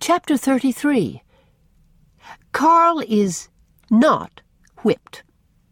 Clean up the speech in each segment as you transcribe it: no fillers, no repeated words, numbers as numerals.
Chapter 33. Carl is not whipped.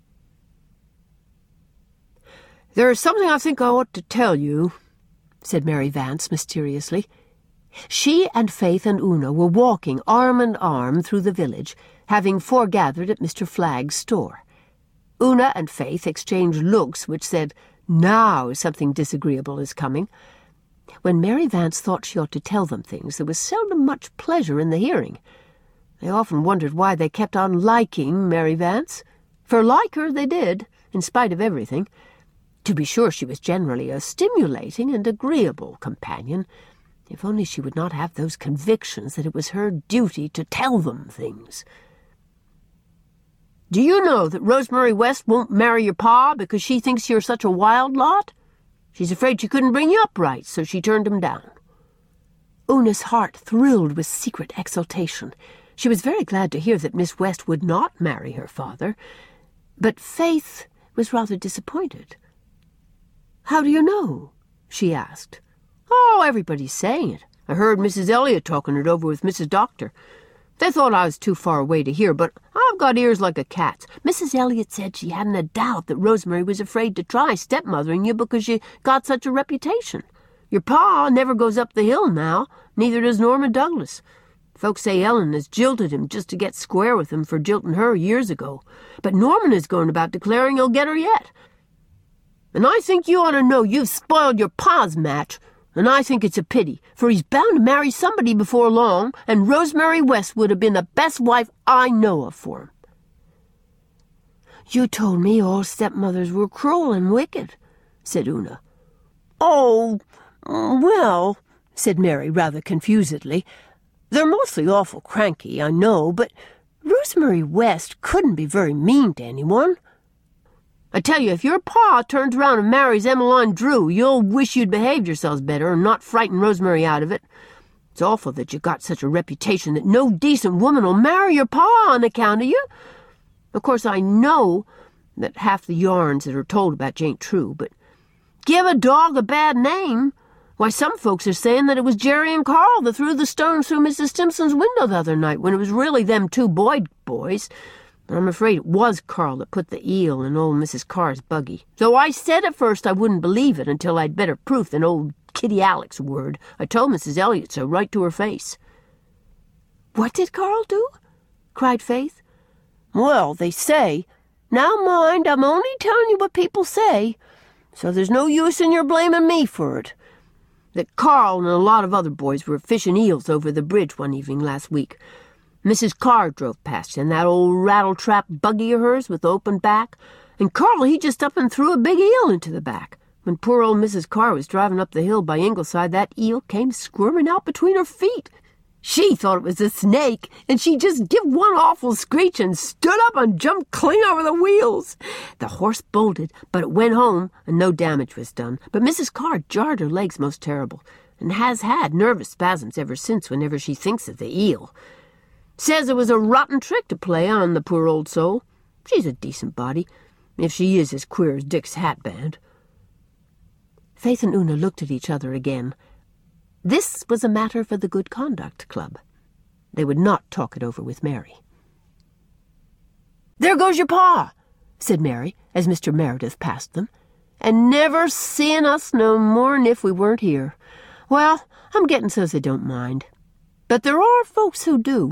"There is something I think I ought to tell you," said Mary Vance mysteriously. She and Faith and Una were walking arm in arm through the village, having foregathered at Mr. Flagg's store. Una and Faith exchanged looks which said, "Now something disagreeable is coming." When Mary Vance thought she ought to tell them things, there was seldom much pleasure in the hearing. They often wondered why they kept on liking Mary Vance. For like her they did, in spite of everything. To be sure, she was generally a stimulating and agreeable companion, if only she would not have those convictions that it was her duty to tell them things. "Do you know that Rosemary West won't marry your pa because she thinks you're such a wild lot? She's afraid she couldn't bring you up right, so she turned him down." Una's heart thrilled with secret exultation. She was very glad to hear that Miss West would not marry her father, but Faith was rather disappointed. "How do you know?" she asked. "Oh, everybody's saying it. I heard Mrs. Elliot talking it over with Mrs. Doctor. They thought I was too far away to hear, but I've got ears like a cat's. Mrs. Elliot said she hadn't a doubt that Rosemary was afraid to try stepmothering you because you got such a reputation. Your pa never goes up the hill now, neither does Norma Douglas. Folks say Ellen has jilted him just to get square with him for jilting her years ago, but Norman is going about declaring he'll get her yet. And I think you ought to know you've spoiled your pa's match, and I think it's a pity, for he's bound to marry somebody before long, and Rosemary West would have been the best wife I know of for him." "You told me all stepmothers were cruel and wicked," said Una. "Oh, well," said Mary rather confusedly, "they're mostly awful cranky, I know, but Rosemary West couldn't be very mean to anyone. I tell you, if your pa turns around and marries Emmeline Drew, you'll wish you'd behaved yourselves better and not frightened Rosemary out of it. It's awful that you got such a reputation that no decent woman'll marry your pa on account of you. Of course, I know that half the yarns that are told about you ain't true, but give a dog a bad name. Why, some folks are saying that it was Jerry and Carl that threw the stones through Mrs. Stimson's window the other night, when it was really them two Boyd boys. But I'm afraid it was Carl that put the eel in old Mrs. Carr's buggy. Though I said at first I wouldn't believe it until I'd better proof than old Kitty Alec's word. I told Mrs. Elliot so right to her face." "What did Carl do?" cried Faith. "Well, they say. Now mind, I'm only telling you what people say, so there's no use in your blaming me for it. That Carl and a lot of other boys were fishing eels over the bridge one evening last week. Mrs. Carr drove past in that old rattletrap buggy of hers with the open back, and Carl, he just up and threw a big eel into the back. When poor old Mrs. Carr was driving up the hill by Ingleside, that eel came squirming out between her feet. She thought it was a snake, and she just give one awful screech and stood up and jumped clean over the wheels. The horse bolted, but it went home, and no damage was done. But Mrs. Carr jarred her legs most terrible, and has had nervous spasms ever since whenever she thinks of the eel. Says it was a rotten trick to play on the poor old soul. She's a decent body, if she is as queer as Dick's hatband." Faith and Una looked at each other again. This was a matter for the Good Conduct Club. They would not talk it over with Mary. "There goes your pa," said Mary, as Mr. Meredith passed them, "and never seeing us no more'n if we weren't here. Well, I'm getting so's I don't mind. But there are folks who do."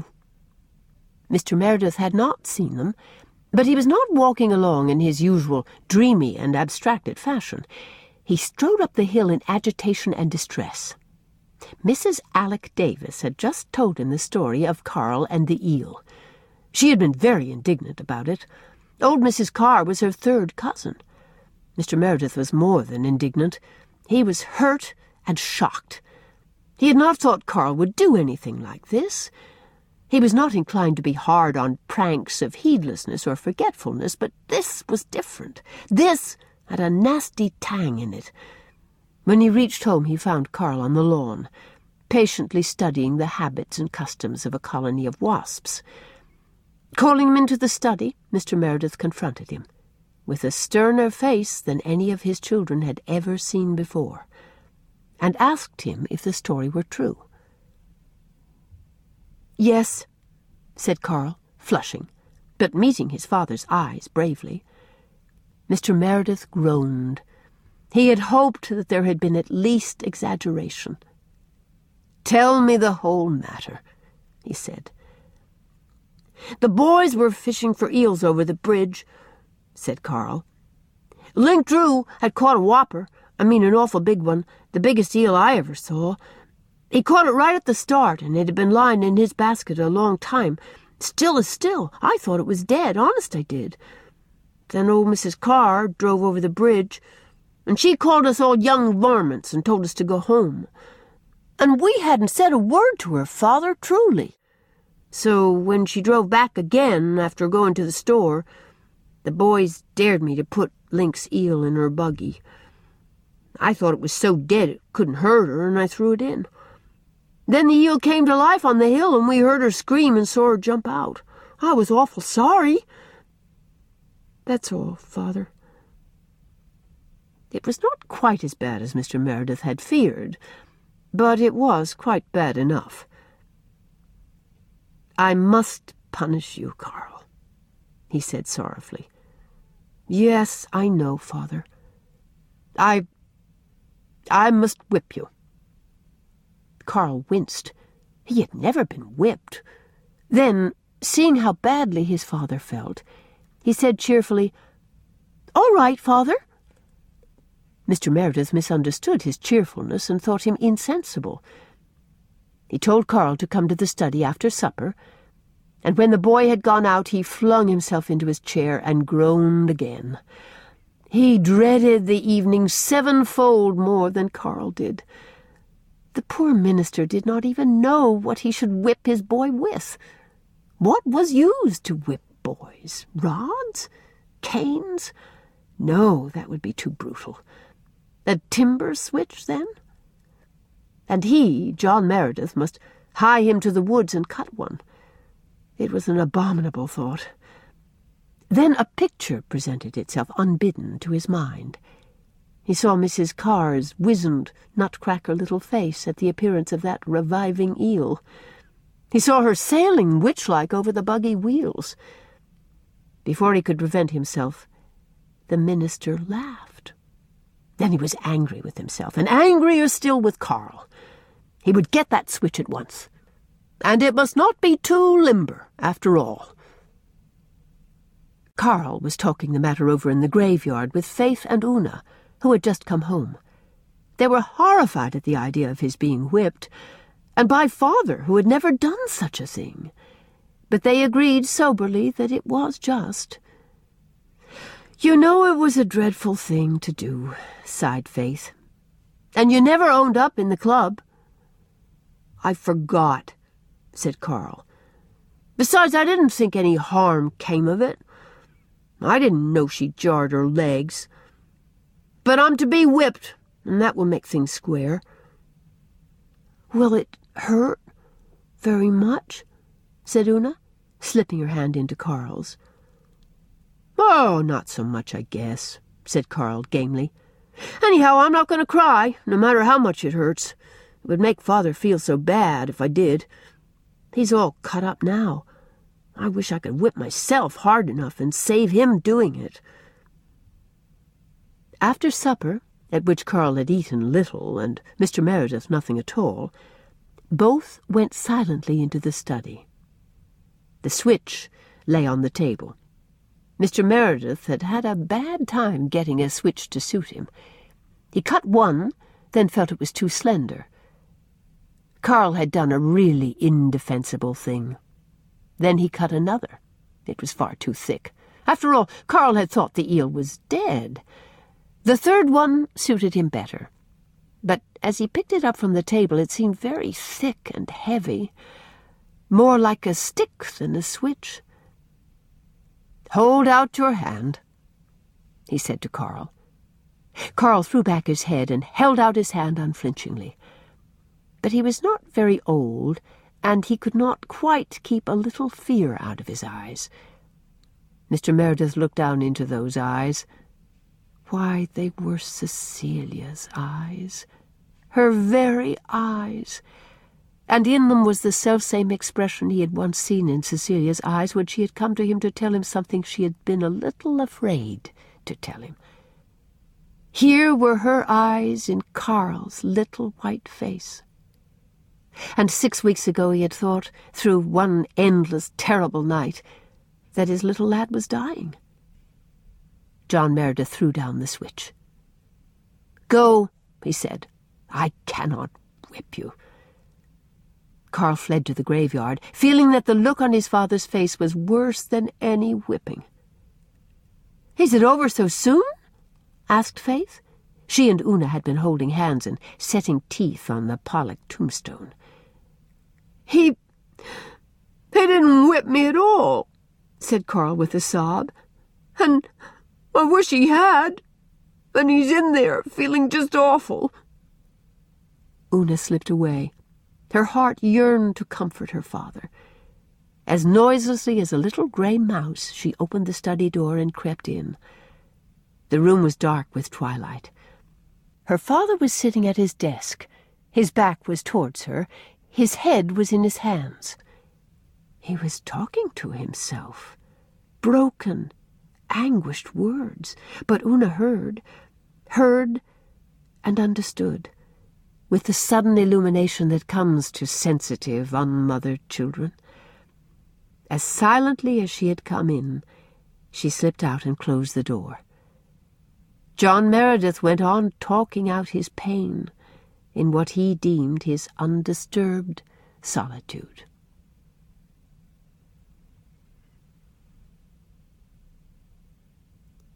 Mr. Meredith had not seen them, but he was not walking along in his usual dreamy and abstracted fashion. He strode up the hill in agitation and distress. Mrs. Alec Davis had just told him the story of Carl and the eel. She had been very indignant about it. Old Mrs. Carr was her third cousin. Mr. Meredith was more than indignant. He was hurt and shocked. He had not thought Carl would do anything like this. He was not inclined to be hard on pranks of heedlessness or forgetfulness, but this was different. This had a nasty tang in it. When he reached home, he found Carl on the lawn, patiently studying the habits and customs of a colony of wasps. Calling him into the study, Mr. Meredith confronted him, with a sterner face than any of his children had ever seen before, and asked him if the story were true. Yes, said Carl, flushing, but meeting his father's eyes bravely. Mr. Meredith groaned. He had hoped that there had been at least exaggeration. "Tell me the whole matter," he said. "The boys were fishing for eels over the bridge," said Carl. "Link Drew had caught a whopper, an awful big one, the biggest eel I ever saw. He caught it right at the start, and it had been lying in his basket a long time, still as still. I thought it was dead, honest I did. Then old Mrs. Carr drove over the bridge, and she called us all young varmints and told us to go home. And we hadn't said a word to her, Father, truly. So when she drove back again after going to the store, the boys dared me to put Link's eel in her buggy. I thought it was so dead it couldn't hurt her, and I threw it in. Then the eel came to life on the hill, and we heard her scream and saw her jump out. I was awful sorry. That's all, Father." It was not quite as bad as Mr. Meredith had feared, but it was quite bad enough. "I must punish you, Carl," he said sorrowfully. "Yes, I know, Father. I must whip you." Carl winced. He had never been whipped. Then, seeing how badly his father felt, he said cheerfully, "All right, Father." Mr. Meredith misunderstood his cheerfulness and thought him insensible. He told Carl to come to the study after supper, and when the boy had gone out, he flung himself into his chair and groaned again. He dreaded the evening sevenfold more than Carl did. The poor minister did not even know what he should whip his boy with. What was used to whip boys? Rods? Canes? No, that would be too brutal. A timber switch, then? And he, John Meredith, must hie him to the woods and cut one. It was an abominable thought. Then a picture presented itself unbidden to his mind. He saw Mrs. Carr's wizened, nutcracker little face at the appearance of that reviving eel. He saw her sailing witch-like over the buggy wheels. Before he could prevent himself, the minister laughed. Then he was angry with himself, and angrier still with Carl. He would get that switch at once. And it must not be too limber, after all. Carl was talking the matter over in the graveyard with Faith and Una, who had just come home. They were horrified at the idea of his being whipped, and by Father, who had never done such a thing. But they agreed soberly that it was just. "You know it was a dreadful thing to do," sighed Faith. "And you never owned up in the club." "I forgot," said Carl. "Besides, I didn't think any harm came of it. I didn't know she jarred her legs. But I'm to be whipped, and that will make things square." "Will it hurt very much?" said Una, slipping her hand into Carl's. "Oh, not so much, I guess," said Carl gamely. "Anyhow, I'm not going to cry, no matter how much it hurts. It would make Father feel so bad if I did. He's all cut up now. I wish I could whip myself hard enough and save him doing it." After supper, at which Carl had eaten little and Mr. Meredith nothing at all, both went silently into the study. The switch lay on the table. Mr. Meredith had had a bad time getting a switch to suit him. He cut one, then felt it was too slender. Carl had done a really indefensible thing. Then he cut another. It was far too thick. After all, Carl had thought the eel was dead. The third one suited him better. But as he picked it up from the table, it seemed very thick and heavy, more like a stick than a switch. "Hold out your hand," he said to Carl. Carl threw back his head and held out his hand unflinchingly. But he was not very old, and he could not quite keep a little fear out of his eyes. Mr. Meredith looked down into those eyes. Why, they were Cecilia's eyes, her very eyes. and in them was the selfsame expression he had once seen in Cecilia's eyes when she had come to him to tell him something she had been a little afraid to tell him. Here were her eyes in Carl's little white face. And 6 weeks ago he had thought, through one endless, terrible night, that his little lad was dying. John Meredith threw down the switch. "Go," he said. "I cannot whip you." Carl fled to the graveyard, feeling that the look on his father's face was worse than any whipping. "Is it over so soon?" asked Faith. She and Una had been holding hands and setting teeth on the Pollock tombstone. He didn't whip me at all," said Carl with a sob. "And I wish he had. And he's in there, feeling just awful." Una slipped away. Her heart yearned to comfort her father. As noiselessly as a little grey mouse, she opened the study door and crept in. The room was dark with twilight. Her father was sitting at his desk. His back was towards her. His head was in his hands. He was talking to himself. Broken, anguished words. But Una heard and understood, with the sudden illumination that comes to sensitive, unmothered children. As silently as she had come in, she slipped out and closed the door. John Meredith went on talking out his pain in what he deemed his undisturbed solitude.